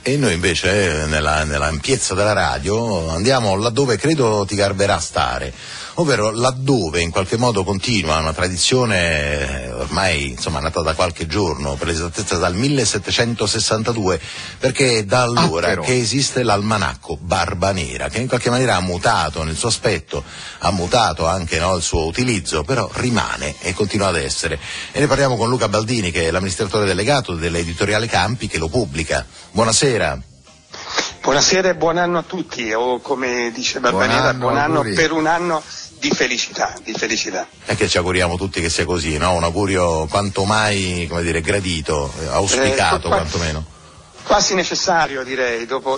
E noi invece nell'ampiezza della radio andiamo laddove credo ti garberà stare, ovvero laddove in qualche modo continua una tradizione ormai insomma nata da qualche giorno, per l'esattezza dal 1762, perché è da allora che esiste l'almanacco Barba Nera, che in qualche maniera ha mutato nel suo aspetto, ha mutato anche il suo utilizzo, però rimane e continua ad essere. E ne parliamo con Luca Baldini, che è l'amministratore delegato dell'editoriale Campi, che lo pubblica. Buonasera. Buonasera e buon anno a tutti, o come dice Barba Nera, buon anno per un anno di felicità. E che ci auguriamo tutti che sia così, no? Un augurio quanto mai, come dire, gradito, auspicato quantomeno. Quasi necessario, direi, dopo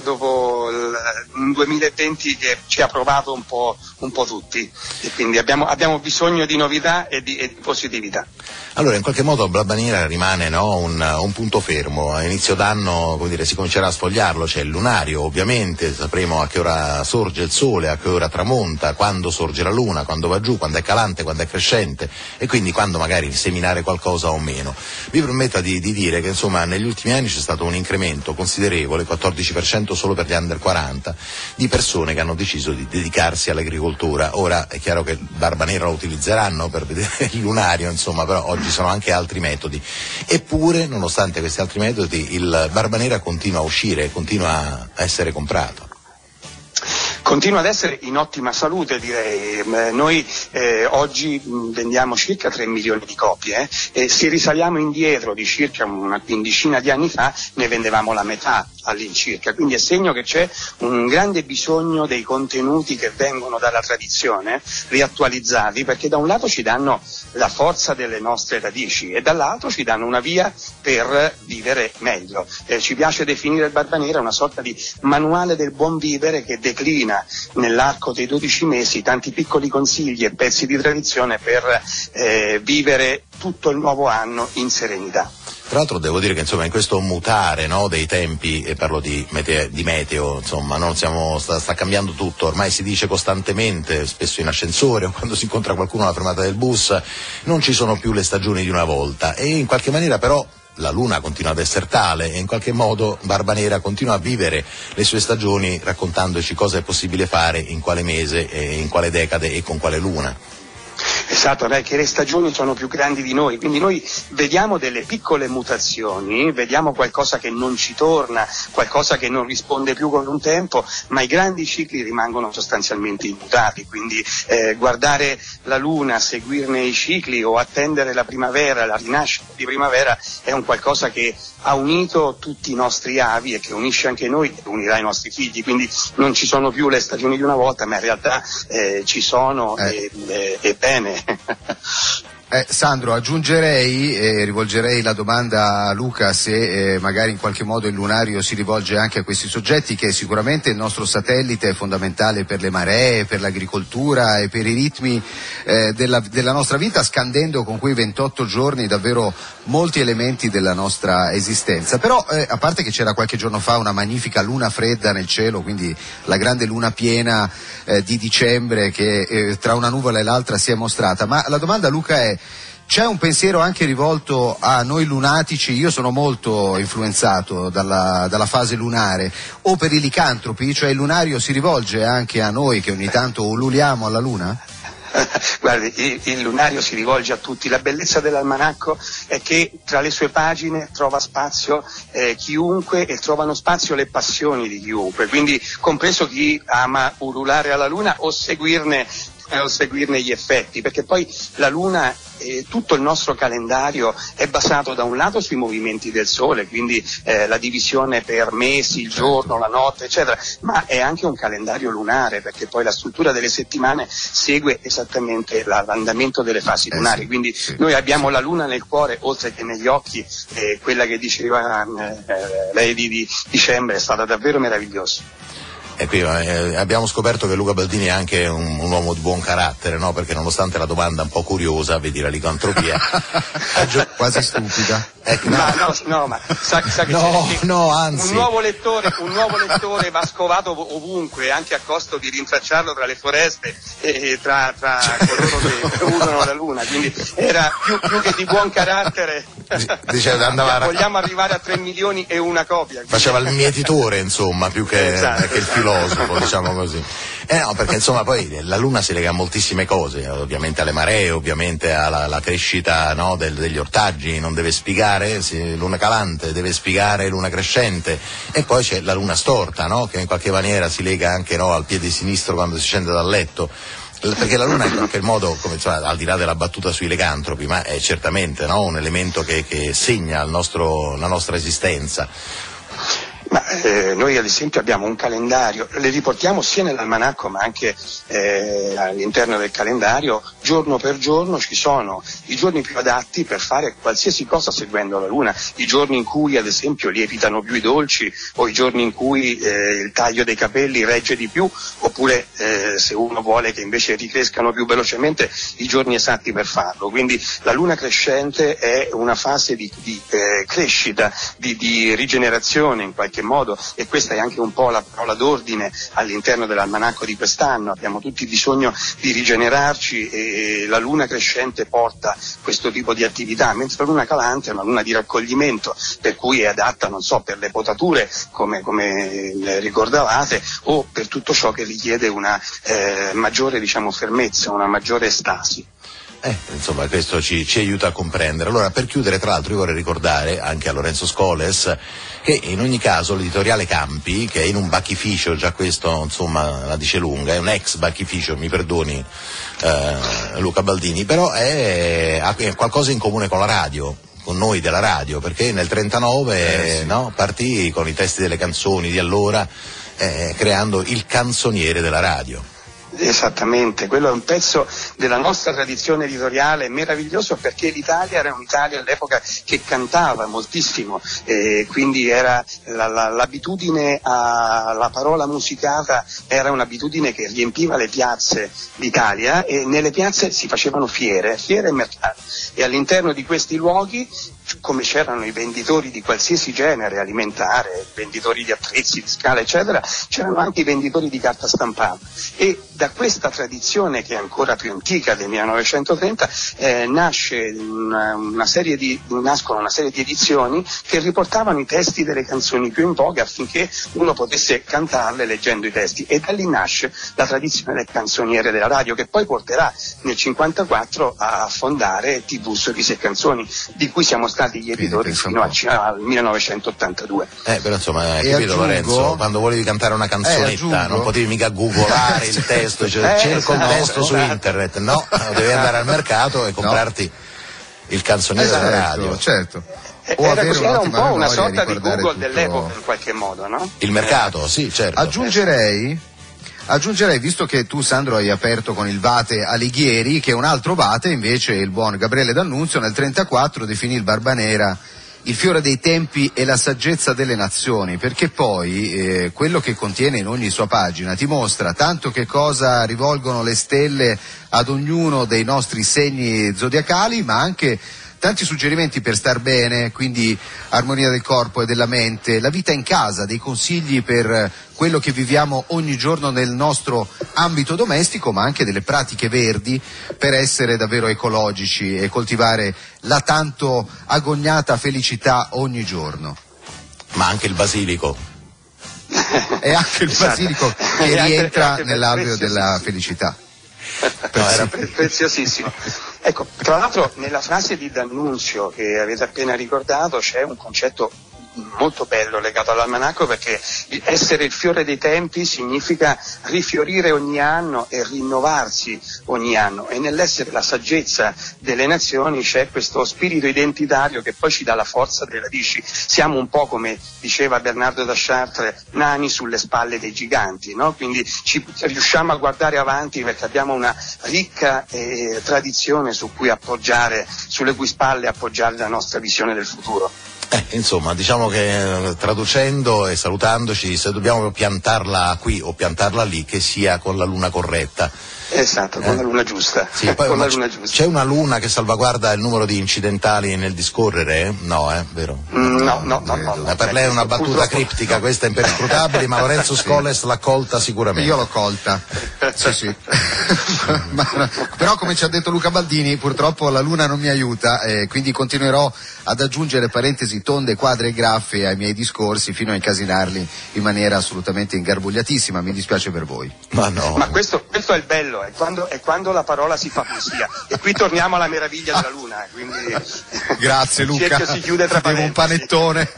un 2020 che ci ha provato un po' tutti, e quindi abbiamo bisogno di novità e di positività. Allora, in qualche modo Barba Nera rimane, no, un punto fermo. A inizio d'anno, come dire, si comincerà a sfogliarlo, c'è il lunario, ovviamente, sapremo a che ora sorge il sole, a che ora tramonta, quando sorge la luna, quando va giù, quando è calante, quando è crescente, e quindi quando magari seminare qualcosa o meno. Mi permetta di dire che insomma negli ultimi anni c'è stato un incremento considerevole, 14% solo per gli under 40, di persone che hanno deciso di dedicarsi all'agricoltura. Ora è chiaro che Barba Nera lo utilizzeranno per vedere il lunario, insomma, però oggi sono anche altri metodi. Eppure, nonostante questi altri metodi, il Barba Nera continua a uscire, continua a essere comprato. Continua ad essere in ottima salute, direi. Noi oggi vendiamo circa 3 milioni di copie, e se risaliamo indietro di circa una quindicina di anni fa ne vendevamo la metà all'incirca, quindi è segno che c'è un grande bisogno dei contenuti che vengono dalla tradizione riattualizzati, perché da un lato ci danno la forza delle nostre radici e dall'altro ci danno una via per vivere meglio. Ci piace definire il Barba Nera una sorta di manuale del buon vivere che declina nell'arco dei 12 mesi tanti piccoli consigli e pezzi di tradizione per vivere tutto il nuovo anno in serenità. Tra l'altro devo dire che insomma in questo mutare, no, dei tempi, e parlo di meteo, insomma, no, sta cambiando tutto, ormai si dice costantemente, spesso in ascensore o quando si incontra qualcuno alla fermata del bus, non ci sono più le stagioni di una volta, e in qualche maniera però la luna continua ad essere tale, e in qualche modo Barba Nera continua a vivere le sue stagioni raccontandoci cosa è possibile fare, in quale mese, in quale decade e con quale luna. Esatto, che le stagioni sono più grandi di noi, quindi noi vediamo delle piccole mutazioni, vediamo qualcosa che non ci torna, qualcosa che non risponde più con un tempo, ma i grandi cicli rimangono sostanzialmente immutati, quindi guardare la luna, seguirne i cicli o attendere la primavera, la rinascita di primavera è un qualcosa che ha unito tutti i nostri avi e che unisce anche noi e unirà i nostri figli, quindi non ci sono più le stagioni di una volta, ma in realtà ci sono e bene. Sandro, aggiungerei e rivolgerei la domanda a Luca se magari in qualche modo il lunario si rivolge anche a questi soggetti, che sicuramente il nostro satellite è fondamentale per le maree, per l'agricoltura e per i ritmi della nostra vita, scandendo con quei 28 giorni davvero molti elementi della nostra esistenza. Però a parte che c'era qualche giorno fa una magnifica luna fredda nel cielo, quindi la grande luna piena di dicembre che tra una nuvola e l'altra si è mostrata, ma la domanda, Luca, è: c'è un pensiero anche rivolto a noi lunatici? Io sono molto influenzato dalla fase lunare, o per i licantropi, cioè il lunario si rivolge anche a noi che ogni tanto ululiamo alla luna? Guardi, il lunario si rivolge a tutti. La bellezza dell'almanacco è che tra le sue pagine trova spazio chiunque, e trovano spazio le passioni di chiunque, quindi compreso chi ama ululare alla luna o seguirne gli effetti, perché poi la luna, tutto il nostro calendario è basato da un lato sui movimenti del sole, quindi la divisione per mesi, il giorno, la notte, eccetera, ma è anche un calendario lunare, perché poi la struttura delle settimane segue esattamente l'andamento delle fasi lunari, quindi noi abbiamo la luna nel cuore oltre che negli occhi, quella che diceva lei di dicembre è stata davvero meravigliosa. E qui abbiamo scoperto che Luca Baldini è anche un uomo di buon carattere, no? Perché nonostante la domanda un po' curiosa, vedi la licantropia, quasi stupida. Ma sa che anzi. Un nuovo lettore va scovato ovunque, anche a costo di rintracciarlo tra le foreste e tra coloro che usano la luna, quindi era più che di buon carattere. Vogliamo arrivare a 3 milioni e una copia. Faceva il mietitore, insomma, più che il filosofo, diciamo così. No, perché insomma poi la luna si lega a moltissime cose, ovviamente alle maree, ovviamente alla crescita, no, degli ortaggi, non deve spiegare, luna calante, deve spiegare luna crescente, e poi c'è la luna storta, no, che in qualche maniera si lega anche, no, al piede sinistro quando si scende dal letto. Perché la luna in qualche modo, come, insomma, al di là della battuta sui lecantropi, ma è certamente, no, un elemento che segna la nostra esistenza. Ma noi ad esempio abbiamo un calendario, le riportiamo sia nell'almanacco ma anche all'interno del calendario, giorno per giorno ci sono i giorni più adatti per fare qualsiasi cosa seguendo la luna, i giorni in cui ad esempio lievitano più i dolci, o i giorni in cui il taglio dei capelli regge di più, oppure se uno vuole che invece ricrescano più velocemente, i giorni esatti per farlo. Quindi la luna crescente è una fase di crescita, di rigenerazione in qualche modo, e questa è anche un po' la parola d'ordine all'interno dell'almanacco di quest'anno. Abbiamo tutti bisogno di rigenerarci e la luna crescente porta questo tipo di attività, mentre la luna calante è una luna di raccoglimento, per cui è adatta, non so, per le potature come ricordavate, o per tutto ciò che richiede una maggiore, diciamo, fermezza, una maggiore stasi. Insomma, questo ci aiuta a comprendere. Allora, per chiudere, tra l'altro, io vorrei ricordare anche a Lorenzo Scoles che in ogni caso l'editoriale Campi, che è in un bachificio, già questo insomma la dice lunga, è un ex bachificio, mi perdoni Luca Baldini, però ha qualcosa in comune con la radio, con noi della radio, perché nel 39 no, partì con i testi delle canzoni di allora, creando il canzoniere della radio. Esattamente, quello è un pezzo della nostra tradizione editoriale meraviglioso, perché l'Italia era un'Italia all'epoca che cantava moltissimo, quindi era l'abitudine alla parola musicata era un'abitudine che riempiva le piazze d'Italia, e nelle piazze si facevano fiere e mercati, e all'interno di questi luoghi, come c'erano i venditori di qualsiasi genere alimentare, venditori di attrezzi, di scale eccetera, c'erano anche i venditori di carta stampata, e da questa tradizione, che è ancora più antica, del 1930, nascono una serie di edizioni che riportavano i testi delle canzoni più in voga, affinché uno potesse cantarle leggendo i testi, e da lì nasce la tradizione del canzoniere della radio, che poi porterà nel 1954 a fondare TV Sorrisi e Canzoni, di cui siamo stati gli editori fino al 1982. Però insomma, capito, Lorenzo, quando volevi cantare una canzonetta non potevi mica googolare il testo, cerco il testo su internet, no, devi andare al mercato e comprarti il canzoniere della radio. Certo. Era un po' una sorta di Google dell'epoca in qualche modo, no? Il mercato, sì, certo. Aggiungerei, visto che tu, Sandro, hai aperto con il Vate Alighieri, che un altro Vate, invece, il buon Gabriele D'Annunzio, nel 1934 definì il Barbanera il fiore dei tempi e la saggezza delle nazioni, perché poi quello che contiene in ogni sua pagina ti mostra tanto che cosa rivolgono le stelle ad ognuno dei nostri segni zodiacali, ma anche tanti suggerimenti per star bene, quindi armonia del corpo e della mente, la vita in casa, dei consigli per quello che viviamo ogni giorno nel nostro ambito domestico, ma anche delle pratiche verdi per essere davvero ecologici e coltivare la tanto agognata felicità ogni giorno. Ma anche il basilico. E anche il basilico che rientra nell'alveo della felicità. No, era preziosissimo. Ecco, tra l'altro nella frase di D'Annunzio che avete appena ricordato c'è un concetto molto bello legato all'almanacco, perché essere il fiore dei tempi significa rifiorire ogni anno e rinnovarsi ogni anno, e nell'essere la saggezza delle nazioni c'è questo spirito identitario che poi ci dà la forza delle radici. Siamo un po', come diceva Bernardo da Chartres, nani sulle spalle dei giganti, no? Quindi riusciamo a guardare avanti perché abbiamo una ricca tradizione sulle cui spalle appoggiare la nostra visione del futuro. Insomma, diciamo che traducendo e salutandoci, se dobbiamo piantarla qui o piantarla lì, che sia con la luna corretta. Esatto, con la luna giusta. Sì, poi con la luna giusta. C'è una luna che salvaguarda il numero di incidentali nel discorrere? No, vero? No. Per lei è una battuta criptica, questa è imperscrutabile, ma Lorenzo Scolles l'ha colta sicuramente. Io l'ho colta. Sì. Però come ci ha detto Luca Baldini, purtroppo la luna non mi aiuta, quindi continuerò ad aggiungere parentesi tonde, quadre e graffe ai miei discorsi fino a incasinarli in maniera assolutamente ingarbugliatissima. Mi dispiace per voi. Ma no. Ma questo è il bello, è quando la parola si fa poesia. E qui torniamo alla meraviglia della luna. Quindi grazie Luca, si chiude tra devo un panettone.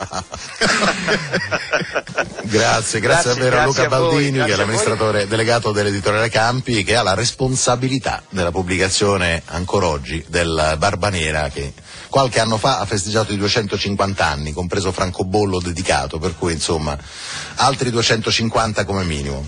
grazie davvero a Luca Baldini, che è l'amministratore delegato dell'editoriale Campi, che ha la responsabilità della pubblicazione ancora oggi del Barbanera, che qualche anno fa ha festeggiato i 250 anni, compreso francobollo dedicato, per cui insomma altri 250 come minimo.